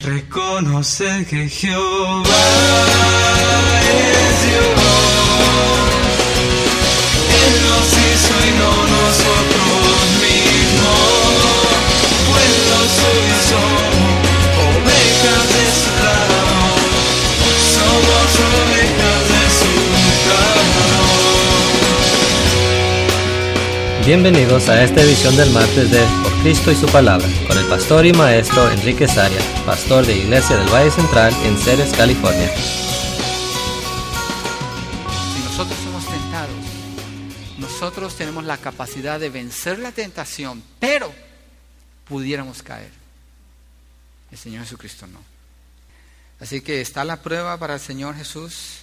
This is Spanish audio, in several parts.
Reconocer que Jehová es Dios. Él nos hizo y no nosotros mismos. Pueblo suyos somos, ovejas de su lado. Somos ovejas de su lado. Bienvenidos a esta edición del martes de Por Cristo y su Palabra, con el pastor y maestro Enrique Saria, pastor de Iglesia del Valle Central en Ceres, California. Si nosotros somos tentados, nosotros tenemos la capacidad de vencer la tentación, pero pudiéramos caer. El Señor Jesucristo no. Así que está la prueba para el Señor Jesús.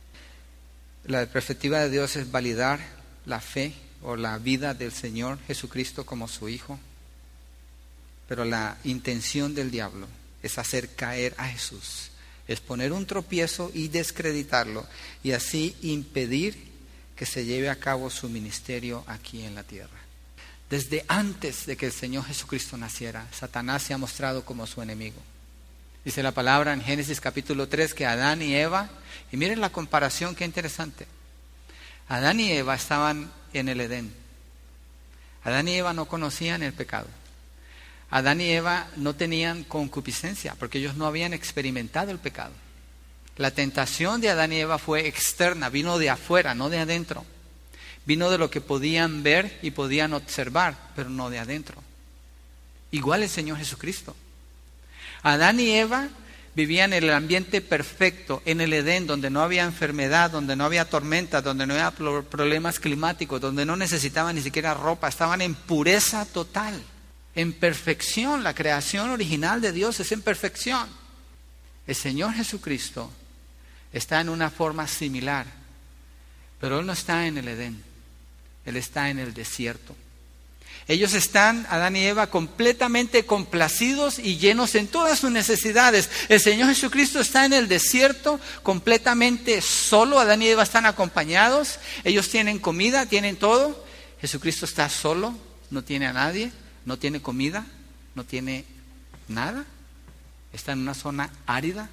La perspectiva de Dios es validar la fe o la vida del Señor Jesucristo como su Hijo. Pero la intención del diablo es hacer caer a Jesús, es poner un tropiezo y descreditarlo, y así impedir que se lleve a cabo su ministerio aquí en la tierra. Desde antes de que el Señor Jesucristo naciera, Satanás se ha mostrado como su enemigo. Dice la palabra en Génesis capítulo 3 que Adán y Eva, y miren la comparación, qué interesante. Adán y Eva estaban en el Edén. Adán y Eva no conocían el pecado. Adán y Eva no tenían concupiscencia porque ellos no habían experimentado el pecado. La tentación de Adán y Eva fue externa, vino de afuera, no de adentro. Vino de lo que podían ver y podían observar, pero no de adentro. Igual el Señor Jesucristo. Adán y Eva vivían en el ambiente perfecto, en el Edén, donde no había enfermedad, donde no había tormenta, donde no había problemas climáticos, donde no necesitaban ni siquiera ropa, estaban en pureza total, en perfección. La creación original de Dios es en perfección. El Señor Jesucristo está en una forma similar, pero Él no está en el Edén, Él está en el desierto. Ellos están, Adán y Eva, completamente complacidos y llenos en todas sus necesidades. El Señor Jesucristo está en el desierto completamente solo. Adán y Eva están acompañados. Ellos tienen comida, tienen todo. Jesucristo está solo, no tiene a nadie, no tiene comida, no tiene nada. Está en una zona árida.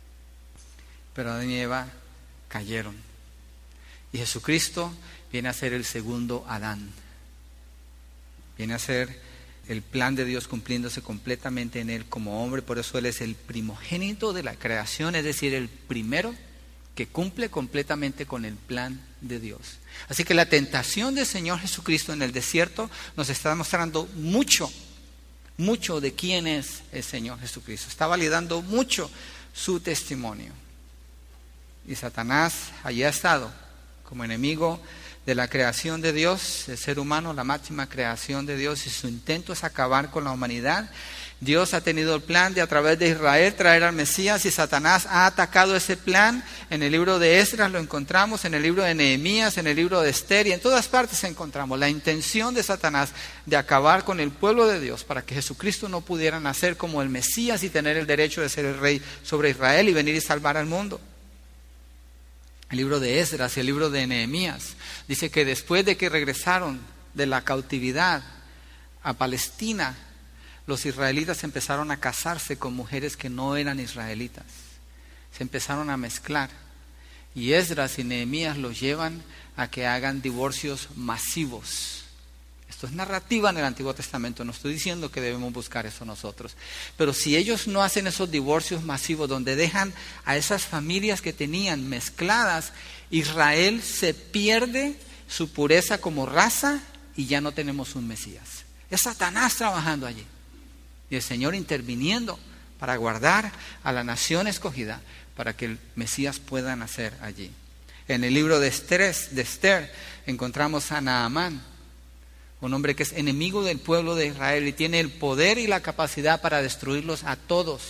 Pero Adán y Eva cayeron. Y Jesucristo viene a ser el segundo Adán. Viene a ser el plan de Dios cumpliéndose completamente en Él como hombre. Por eso Él es el primogénito de la creación, es decir, el primero que cumple completamente con el plan de Dios. Así que la tentación del Señor Jesucristo en el desierto nos está mostrando mucho de quién es el Señor Jesucristo. Está validando mucho su testimonio. Y Satanás allí ha estado como enemigo de la creación de Dios, el ser humano, la máxima creación de Dios, y su intento es acabar con la humanidad. Dios ha tenido el plan de a través de Israel traer al Mesías, y Satanás ha atacado ese plan. En el libro de Esdras lo encontramos, en el libro de Nehemías, en el libro de Esther, y en todas partes encontramos la intención de Satanás de acabar con el pueblo de Dios para que Jesucristo no pudiera nacer como el Mesías y tener el derecho de ser el rey sobre Israel y venir y salvar al mundo. El libro de Esdras y el libro de Nehemías dice que después de que regresaron de la cautividad a Palestina, los israelitas empezaron a casarse con mujeres que no eran israelitas. Se empezaron a mezclar. Y Esdras y Nehemías los llevan a que hagan divorcios masivos. Esto es narrativa en el Antiguo Testamento, no estoy diciendo que debemos buscar eso nosotros. Pero si ellos no hacen esos divorcios masivos donde dejan a esas familias que tenían mezcladas, Israel se pierde su pureza como raza y ya no tenemos un Mesías. Es Satanás trabajando allí. Y el Señor interviniendo para guardar a la nación escogida para que el Mesías pueda nacer allí. En el libro de Esther encontramos a Naamán, un hombre que es enemigo del pueblo de Israel y tiene el poder y la capacidad para destruirlos a todos.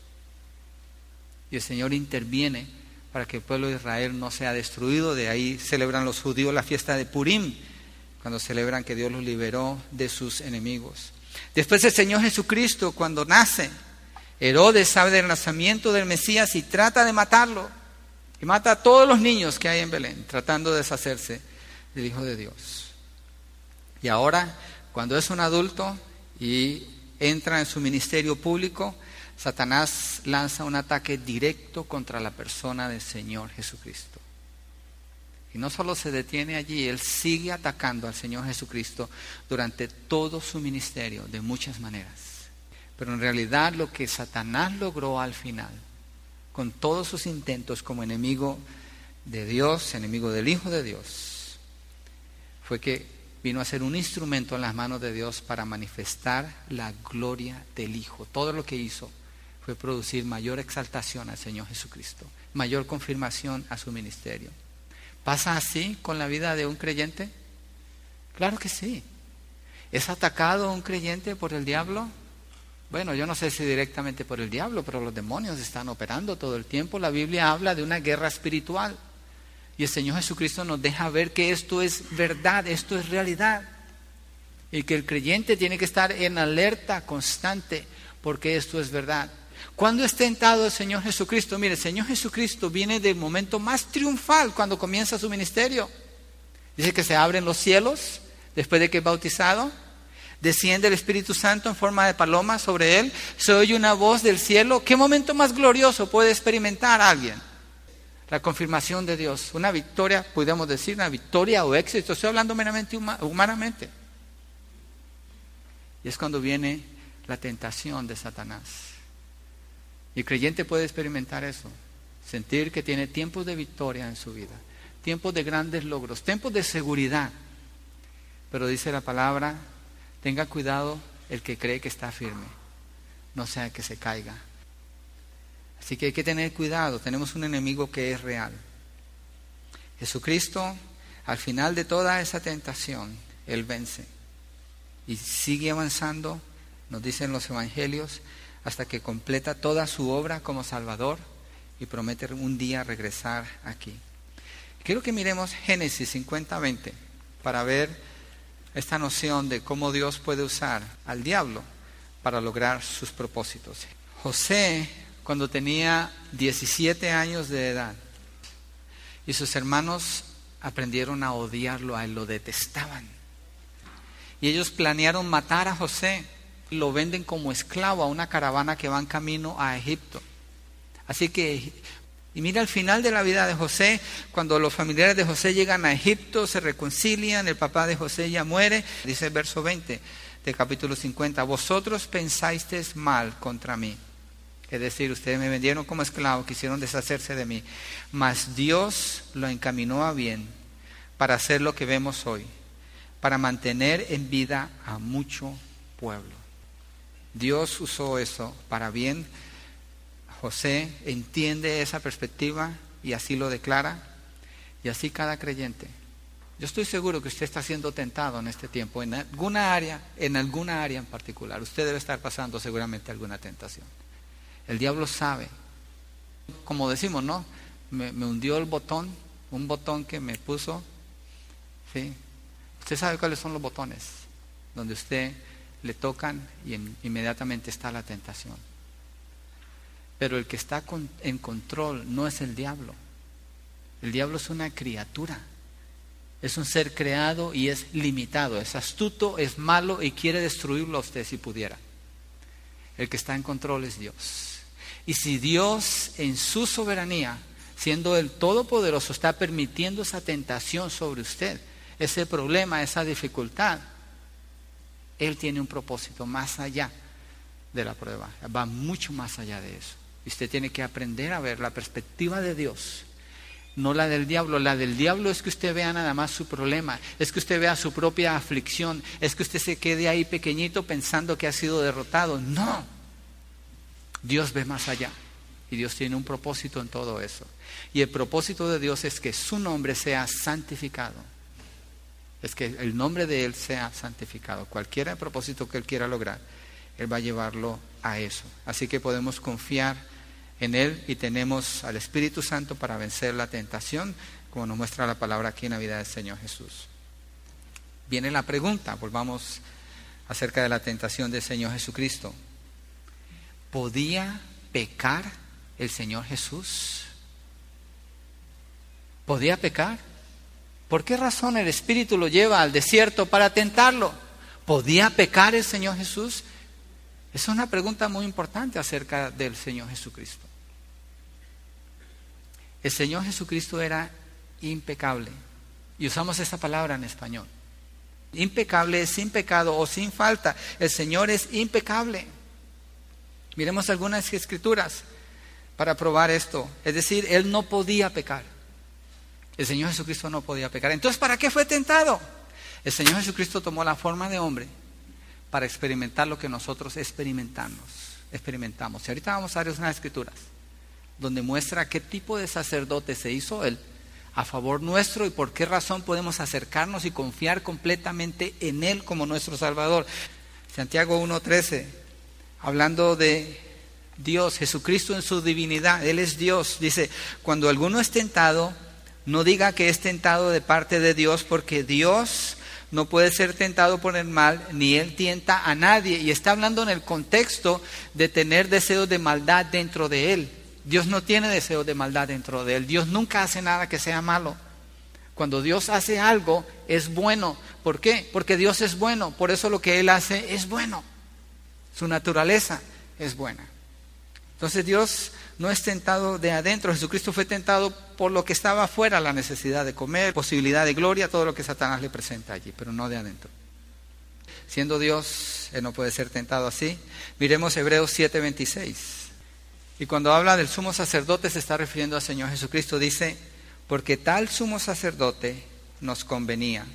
Y el Señor interviene para que el pueblo de Israel no sea destruido. De ahí celebran los judíos la fiesta de Purim, cuando celebran que Dios los liberó de sus enemigos. Después el Señor Jesucristo, cuando nace, Herodes sabe del nacimiento del Mesías y trata de matarlo. Y mata a todos los niños que hay en Belén, tratando de deshacerse del Hijo de Dios. Y ahora, cuando es un adulto y entra en su ministerio público, Satanás lanza un ataque directo contra la persona del Señor Jesucristo. Y no solo se detiene allí, él sigue atacando al Señor Jesucristo durante todo su ministerio de muchas maneras. Pero en realidad lo que Satanás logró al final, con todos sus intentos como enemigo de Dios, enemigo del Hijo de Dios, fue que vino a ser un instrumento en las manos de Dios para manifestar la gloria del Hijo. Todo lo que hizo fue producir mayor exaltación al Señor Jesucristo, mayor confirmación a su ministerio. ¿Pasa así con la vida de un creyente? Claro que sí. ¿Es atacado un creyente por el diablo? Bueno, yo no sé si directamente por el diablo, pero los demonios están operando todo el tiempo. La Biblia habla de una guerra espiritual. Y el Señor Jesucristo nos deja ver que esto es verdad, esto es realidad. Y que el creyente tiene que estar en alerta constante porque esto es verdad. ¿Cuándo es tentado el Señor Jesucristo? Mire, el Señor Jesucristo viene del momento más triunfal cuando comienza su ministerio. Dice que se abren los cielos después de que es bautizado. Desciende el Espíritu Santo en forma de paloma sobre él. Se oye una voz del cielo. ¿Qué momento más glorioso puede experimentar alguien? La confirmación de Dios. Una victoria, podríamos decir, una victoria o éxito. Estoy hablando meramente humanamente. Y es cuando viene la tentación de Satanás. Y el creyente puede experimentar eso. Sentir que tiene tiempos de victoria en su vida. Tiempos de grandes logros. Tiempos de seguridad. Pero dice la palabra, tenga cuidado el que cree que está firme. No sea que se caiga. Así que hay que tener cuidado. Tenemos un enemigo que es real. Jesucristo, al final de toda esa tentación, Él vence. Y sigue avanzando, nos dicen los evangelios, hasta que completa toda su obra como Salvador y promete un día regresar aquí. Quiero que miremos Génesis 50:20 para ver esta noción de cómo Dios puede usar al diablo para lograr sus propósitos. José, cuando tenía 17 años de edad, y sus hermanos aprendieron a odiarlo, a él lo detestaban. Y ellos planearon matar a José. Lo venden como esclavo a una caravana que va en camino a Egipto. Así que, y mira al final de la vida de José, cuando los familiares de José llegan a Egipto, se reconcilian, el papá de José ya muere, dice el verso 20 del capítulo 50, vosotros pensasteis mal contra mí. Es decir, ustedes me vendieron como esclavo, quisieron deshacerse de mí, mas Dios lo encaminó a bien para hacer lo que vemos hoy, para mantener en vida a mucho pueblo. Dios usó eso para bien. José entiende esa perspectiva y así lo declara. Y así cada creyente. Yo estoy seguro que usted está siendo tentado en este tiempo, en alguna área en particular. Usted debe estar pasando seguramente alguna tentación. El diablo sabe. Como decimos, ¿no? Me hundió el botón, un botón que me puso. ¿Sí? Usted sabe cuáles son los botones, donde usted le tocan y inmediatamente está la tentación. Pero el que está en control no es el diablo. El diablo es una criatura. Es un ser creado y es limitado. Es astuto, es malo y quiere destruirlo a usted si pudiera. El que está en control es Dios. Y si Dios en su soberanía, siendo el Todopoderoso, está permitiendo esa tentación sobre usted, ese problema, esa dificultad, Él tiene un propósito más allá de la prueba. Va mucho más allá de eso. Y usted tiene que aprender a ver la perspectiva de Dios, no la del diablo. La del diablo es que usted vea nada más su problema, es que usted vea su propia aflicción, es que usted se quede ahí pequeñito pensando que ha sido derrotado. No, Dios ve más allá y Dios tiene un propósito en todo eso. Y el propósito de Dios es que su nombre sea santificado. Es que el nombre de Él sea santificado. Cualquier propósito que Él quiera lograr, Él va a llevarlo a eso. Así que podemos confiar en Él y tenemos al Espíritu Santo para vencer la tentación, como nos muestra la palabra aquí en la vida del Señor Jesús. Viene la pregunta, volvamos acerca de la tentación del Señor Jesucristo. ¿Podía pecar el Señor Jesús? ¿Podía pecar? ¿Por qué razón el Espíritu lo lleva al desierto para tentarlo? ¿Podía pecar el Señor Jesús? Es una pregunta muy importante acerca del Señor Jesucristo. El Señor Jesucristo era impecable. Y usamos esa palabra en español. Impecable es sin pecado o sin falta. El Señor es impecable. Miremos algunas escrituras para probar esto. Es decir, Él no podía pecar. El Señor Jesucristo no podía pecar. Entonces, ¿para qué fue tentado? El Señor Jesucristo tomó la forma de hombre para experimentar lo que nosotros experimentamos. Y ahorita vamos a ver unas escrituras donde muestra qué tipo de sacerdote se hizo Él a favor nuestro y por qué razón podemos acercarnos y confiar completamente en Él como nuestro Salvador. Santiago 1:13, hablando de Dios, Jesucristo en su divinidad, Él es Dios. Dice, cuando alguno es tentado, no diga que es tentado de parte de Dios, porque Dios no puede ser tentado por el mal, ni Él tienta a nadie. Y está hablando en el contexto de tener deseos de maldad dentro de Él. Dios no tiene deseos de maldad dentro de Él. Dios nunca hace nada que sea malo. Cuando Dios hace algo, es bueno. ¿Por qué? Porque Dios es bueno. Por eso lo que Él hace es bueno. Su naturaleza es buena. Entonces Dios no es tentado de adentro. Jesucristo fue tentado por lo que estaba afuera, la necesidad de comer, posibilidad de gloria, todo lo que Satanás le presenta allí, pero no de adentro. Siendo Dios, Él no puede ser tentado así. Miremos Hebreos 7:26. Y cuando habla del sumo sacerdote se está refiriendo al Señor Jesucristo. Dice, porque tal sumo sacerdote nos convenía,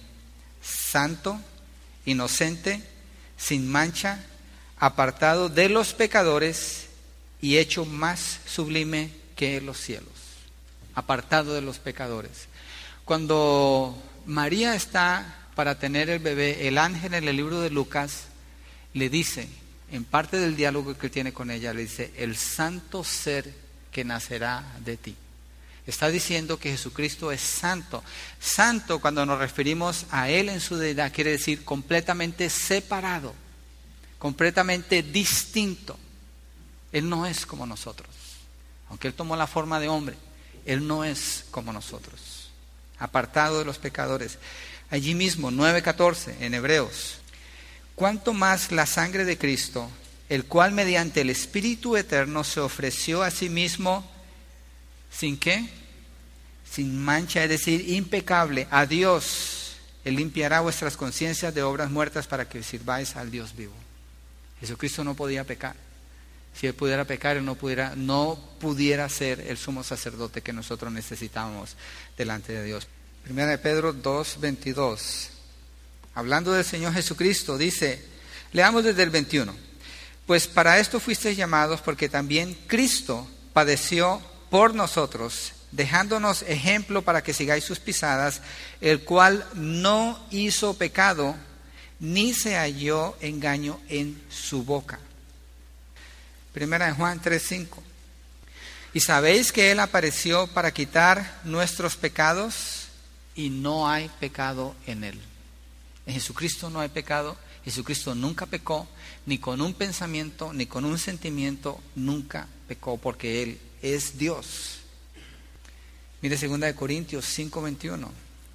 santo, inocente, sin mancha, apartado de los pecadores y hecho más sublime que los cielos. Apartado de los pecadores. Cuando María está para tener el bebé, el ángel en el libro de Lucas le dice, en parte del diálogo que tiene con ella, le dice, el santo ser que nacerá de ti. Está diciendo que Jesucristo es santo. Santo, cuando nos referimos a Él en su deidad, quiere decir completamente separado, completamente distinto. Él no es como nosotros. Aunque Él tomó la forma de hombre, Él no es como nosotros. Apartado de los pecadores. Allí mismo, 9:14, en Hebreos. Cuánto más la sangre de Cristo, el cual mediante el Espíritu Eterno se ofreció a sí mismo, ¿sin qué? Sin mancha, es decir, impecable, a Dios. Él limpiará vuestras conciencias de obras muertas para que sirváis al Dios vivo. Jesucristo no podía pecar. Si Él pudiera pecar, Él no pudiera ser el sumo sacerdote que nosotros necesitamos delante de Dios. Primera de Pedro 2:22. Hablando del Señor Jesucristo, dice, leamos desde el 21. Pues para esto fuisteis llamados, porque también Cristo padeció por nosotros, dejándonos ejemplo para que sigáis sus pisadas, el cual no hizo pecado, ni se halló engaño en su boca. Primera de Juan 3:5. Y sabéis que Él apareció para quitar nuestros pecados, y no hay pecado en Él. En Jesucristo no hay pecado. Jesucristo nunca pecó, ni con un pensamiento, ni con un sentimiento, nunca pecó, porque Él es Dios. Mire 2 Corintios 5:21.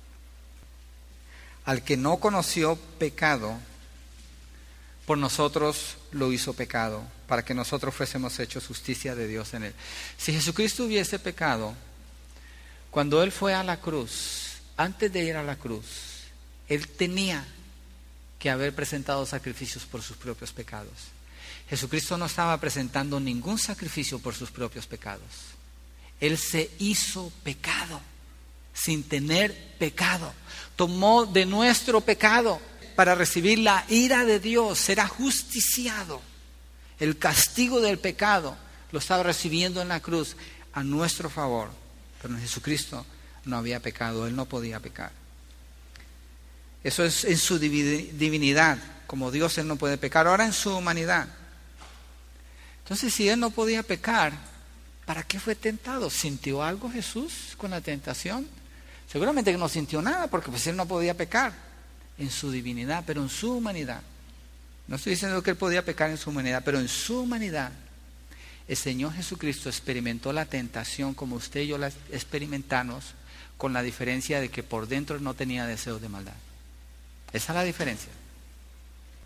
Al que no conoció pecado, por nosotros lo hizo pecado, para que nosotros fuésemos hechos justicia de Dios en Él. Si Jesucristo hubiese pecado, cuando Él fue a la cruz, antes de ir a la cruz, Él tenía que haber presentado sacrificios por sus propios pecados. Jesucristo no estaba presentando ningún sacrificio por sus propios pecados. Él se hizo pecado sin tener pecado. Tomó de nuestro pecado para recibir la ira de Dios. Será justiciado. El castigo del pecado lo estaba recibiendo en la cruz a nuestro favor. Pero en Jesucristo no había pecado. Él no podía pecar. Eso es en su divinidad. Como Dios, Él no puede pecar. Ahora en su humanidad. Entonces, si Él no podía pecar, ¿para qué fue tentado? ¿Sintió algo Jesús con la tentación? Seguramente que no sintió nada, porque pues Él no podía pecar en su divinidad, pero en su humanidad. No estoy diciendo que Él podía pecar en su humanidad, pero en su humanidad, el Señor Jesucristo experimentó la tentación como usted y yo la experimentamos, con la diferencia de que por dentro no tenía deseos de maldad. Esa es la diferencia.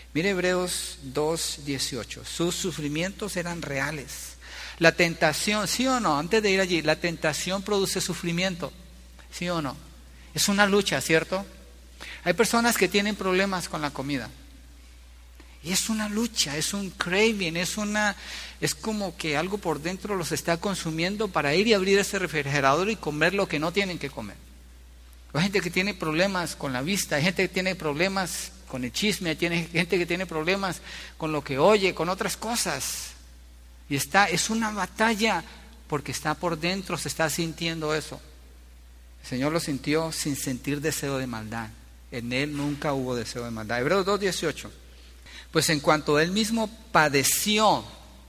Mire Hebreos 2:18. Sus sufrimientos eran reales. La tentación, ¿sí o no? Antes de ir allí, la tentación produce sufrimiento, ¿sí o no? Es una lucha, ¿cierto? Hay personas que tienen problemas con la comida. Y es una lucha, es un craving, es como que algo por dentro los está consumiendo para ir y abrir ese refrigerador y comer lo que no tienen que comer. Hay gente que tiene problemas con la vista, hay gente que tiene problemas con el chisme, hay gente que tiene problemas con lo que oye, con otras cosas. Y es una batalla porque está por dentro, se está sintiendo eso. El Señor lo sintió sin sentir deseo de maldad. En Él nunca hubo deseo de maldad. Hebreos 2:18. Pues en cuanto Él mismo padeció,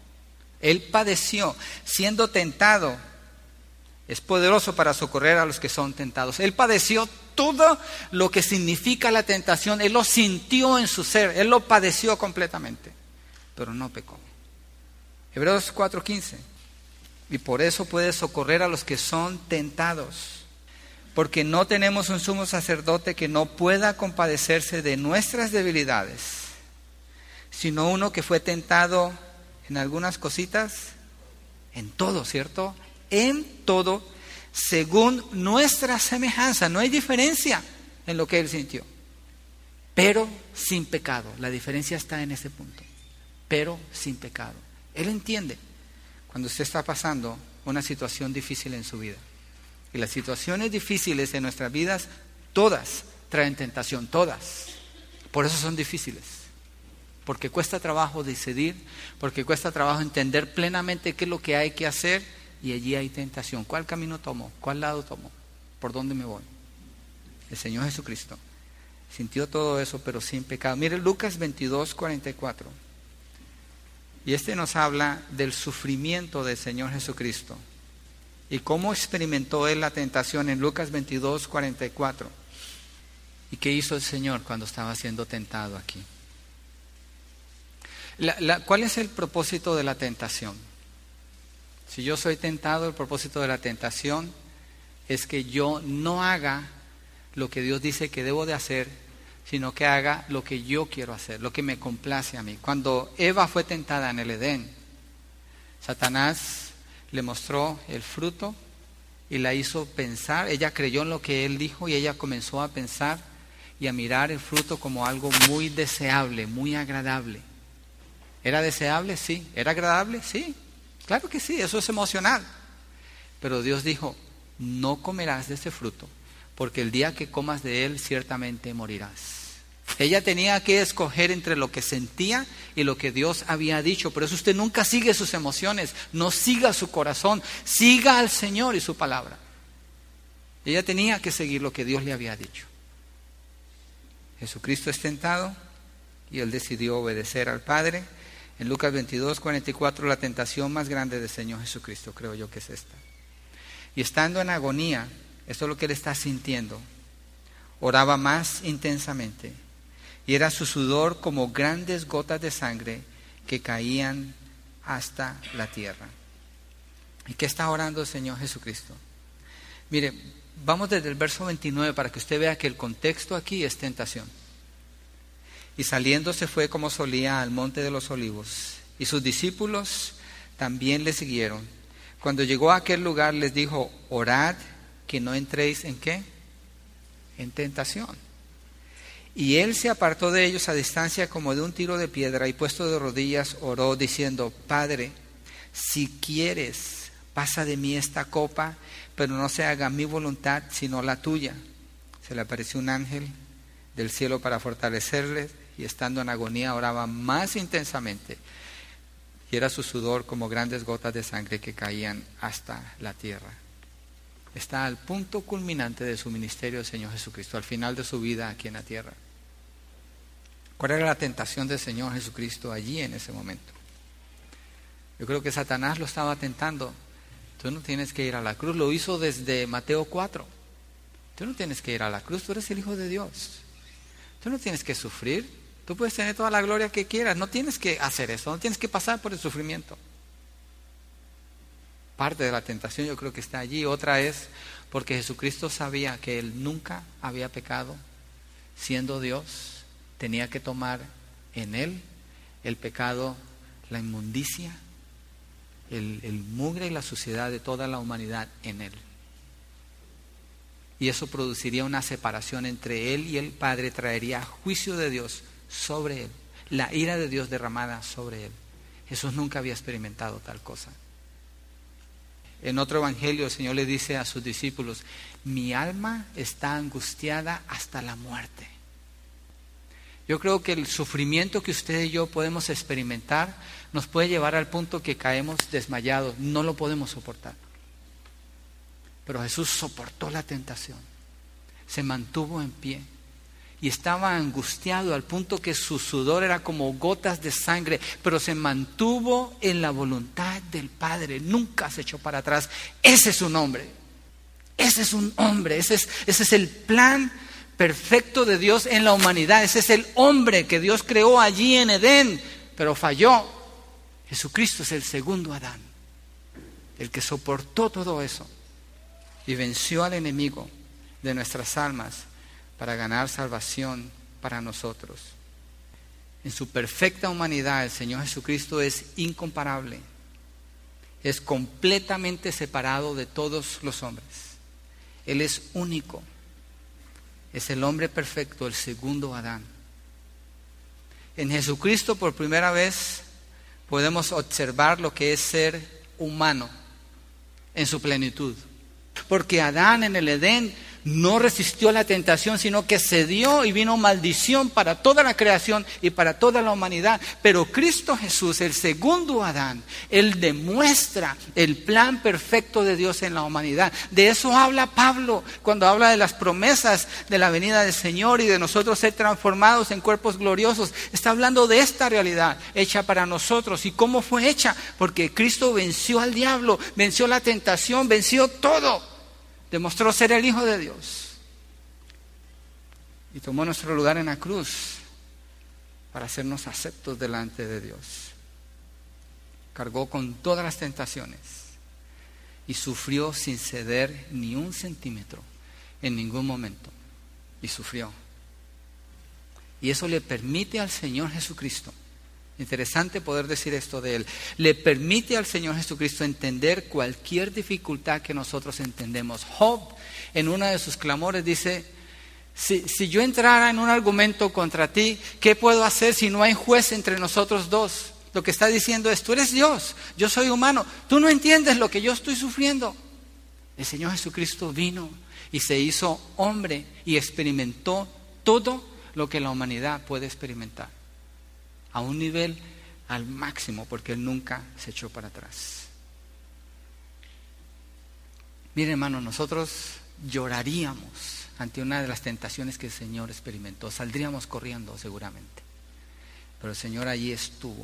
siendo tentado, es poderoso para socorrer a los que son tentados. Él padeció todo lo que significa la tentación. Él lo sintió en su ser, Él lo padeció completamente, pero no pecó. Hebreos 4:15. Y por eso puede socorrer a los que son tentados. Porque no tenemos un sumo sacerdote que no pueda compadecerse de nuestras debilidades, sino uno que fue tentado en algunas cositas, en todo, ¿cierto? En todo, según nuestra semejanza. No hay diferencia en lo que Él sintió, pero sin pecado. La diferencia está en ese punto, pero sin pecado. Él entiende cuando usted está pasando una situación difícil en su vida. Y las situaciones difíciles en nuestras vidas, todas traen tentación, todas. Por eso son difíciles. Porque cuesta trabajo decidir, porque cuesta trabajo entender plenamente qué es lo que hay que hacer, y allí hay tentación. ¿Cuál camino tomo? ¿Cuál lado tomo? ¿Por dónde me voy? El Señor Jesucristo sintió todo eso, pero sin pecado. Mire Lucas 22:44. Y nos habla del sufrimiento del Señor Jesucristo y cómo experimentó Él la tentación en Lucas 22:44. ¿Y qué hizo el Señor cuando estaba siendo tentado aquí? ¿Cuál es el propósito de la tentación? Si yo soy tentado, el propósito de la tentación es que yo no haga lo que Dios dice que debo de hacer, sino que haga lo que yo quiero hacer, lo que me complace a mí. Cuando Eva fue tentada en el Edén, Satanás le mostró el fruto y la hizo pensar. Ella creyó en lo que él dijo y ella comenzó a pensar y a mirar el fruto como algo muy deseable, muy agradable. ¿Era deseable? Sí. ¿Era agradable? Sí. Claro que sí, eso es emocional. Pero Dios dijo, no comerás de ese fruto, porque el día que comas de él ciertamente morirás. Ella tenía que escoger entre lo que sentía y lo que Dios había dicho. Por eso usted nunca sigue sus emociones, no siga su corazón, siga al Señor y su palabra. Ella tenía que seguir lo que Dios le había dicho. Jesucristo es tentado y Él decidió obedecer al Padre. En Lucas 22:44, la tentación más grande del Señor Jesucristo, creo yo que es esta. Y estando en agonía, esto es lo que Él está sintiendo, oraba más intensamente. Y era su sudor como grandes gotas de sangre que caían hasta la tierra. ¿Y qué está orando el Señor Jesucristo? Mire, vamos desde el verso 29 para que usted vea que el contexto aquí es tentación. Y saliendo se fue como solía al monte de los olivos, y sus discípulos también le siguieron. Cuando llegó a aquel lugar les dijo, orad que no entréis ¿en qué? En tentación. Y él se apartó de ellos a distancia como de un tiro de piedra, y puesto de rodillas oró diciendo, Padre, si quieres, pasa de mí esta copa, pero no se haga mi voluntad sino la tuya. Se le apareció un ángel del cielo para fortalecerle, y estando en agonía oraba más intensamente, y era su sudor como grandes gotas de sangre que caían hasta la tierra. Está al punto culminante de su ministerio del Señor Jesucristo, al final de su vida aquí en la tierra. ¿Cuál era la tentación del Señor Jesucristo allí en ese momento? Yo creo que Satanás lo estaba tentando. Tú no tienes que ir a la cruz, lo hizo desde Mateo 4. Tú no tienes que ir a la cruz, tú eres el Hijo de Dios. Tú no tienes que sufrir, tú puedes tener toda la gloria que quieras, no tienes que hacer eso, no tienes que pasar por el sufrimiento. Parte de la tentación yo creo que está allí. Otra es porque Jesucristo sabía que Él nunca había pecado. Siendo Dios, tenía que tomar En Él, el pecado, la inmundicia, el mugre y la suciedad de toda la humanidad en Él. Y eso produciría una separación entre Él y el Padre, traería juicio de Dios sobre Él, la ira de Dios derramada sobre Él. Jesús nunca había experimentado tal cosa. En otro evangelio el Señor le dice a sus discípulos: mi alma está angustiada hasta la muerte. Yo creo que el sufrimiento que usted y yo podemos experimentar nos puede llevar al punto que caemos desmayados, no lo podemos soportar. Pero Jesús soportó la tentación, se mantuvo en pie y estaba angustiado al punto que su sudor era como gotas de sangre, pero se mantuvo en la voluntad del Padre, nunca se echó para atrás. Ese es un hombre, ese es un hombre, ese es el plan perfecto de Dios en la humanidad. Ese es el hombre que Dios creó allí en Edén, pero falló. Jesucristo es el segundo Adán, el que soportó todo eso y venció al enemigo de nuestras almas para ganar salvación para nosotros. En su perfecta humanidad, el Señor Jesucristo es incomparable, es completamente separado de todos los hombres. Él es único, es el hombre perfecto, el segundo Adán. En Jesucristo por primera vez podemos observar lo que es ser humano en su plenitud. Porque Adán en el Edén no resistió la tentación, sino que cedió y vino maldición para toda la creación y para toda la humanidad. Pero Cristo Jesús, el segundo Adán, Él demuestra el plan perfecto de Dios en la humanidad. De eso habla Pablo cuando habla de las promesas de la venida del Señor y de nosotros ser transformados en cuerpos gloriosos. Está hablando de esta realidad hecha para nosotros. ¿Y cómo fue hecha? Porque Cristo venció al diablo, venció la tentación, venció todo. Demostró ser el Hijo de Dios y tomó nuestro lugar en la cruz para hacernos aceptos delante de Dios. Cargó con todas las tentaciones y sufrió sin ceder ni un centímetro en ningún momento. Y sufrió. Y eso le permite al Señor Jesucristo, interesante poder decir esto de Él, le permite al Señor Jesucristo entender cualquier dificultad que nosotros entendemos. Job, en uno de sus clamores, dice: si yo entrara en un argumento contra ti, ¿qué puedo hacer si no hay juez entre nosotros dos? Lo que está diciendo es: tú eres Dios, yo soy humano, tú no entiendes lo que yo estoy sufriendo. El Señor Jesucristo vino y se hizo hombre y experimentó todo lo que la humanidad puede experimentar, a un nivel al máximo, porque Él nunca se echó para atrás. Miren, hermano, nosotros lloraríamos ante una de las tentaciones que el Señor experimentó, saldríamos corriendo seguramente, pero el Señor allí estuvo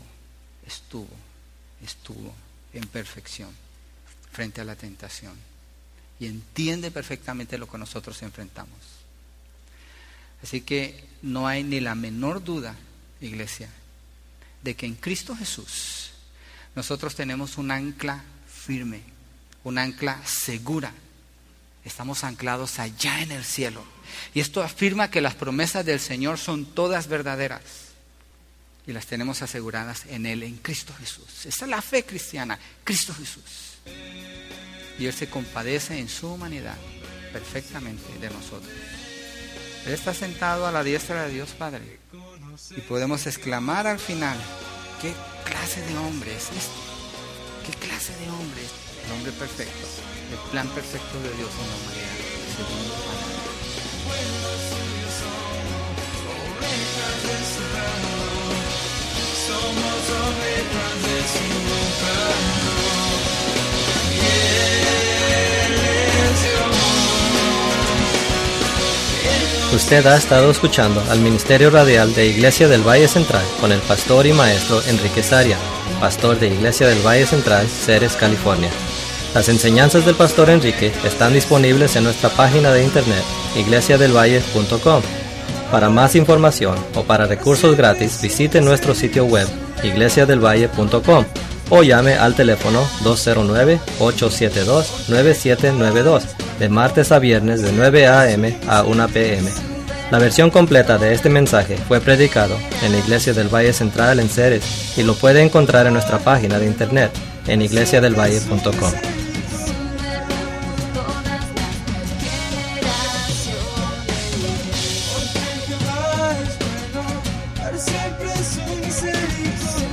en perfección frente a la tentación y entiende perfectamente lo que nosotros enfrentamos. Así que no hay ni la menor duda, iglesia, de que en Cristo Jesús nosotros tenemos un ancla firme, un ancla segura. Estamos anclados allá en el cielo. Y esto afirma que las promesas del Señor son todas verdaderas y las tenemos aseguradas en Él, en Cristo Jesús. Esa es la fe cristiana, Cristo Jesús. Y Él se compadece en su humanidad perfectamente de nosotros. Él está sentado a la diestra de Dios Padre. Y podemos exclamar al final: ¿qué clase de hombre es este? ¿Qué clase de hombre es este? El hombre perfecto, el plan perfecto de Dios en la humanidad, el segundo Adán. Somos ovejas de su rebaño. Usted ha estado escuchando al Ministerio Radial de Iglesia del Valle Central con el pastor y maestro Enrique Saria, pastor de Iglesia del Valle Central, Ceres, California. Las enseñanzas del pastor Enrique están disponibles en nuestra página de internet, iglesiadelvalle.com. Para más información o para recursos gratis, visite nuestro sitio web, iglesiadelvalle.com, o llame al teléfono 209-872-9792, de martes a viernes de 9 a.m. a 1 p.m. La versión completa de este mensaje fue predicado en la Iglesia del Valle Central en Ceres y lo puede encontrar en nuestra página de internet en iglesiadelvalle.com. Siempre su misericordia.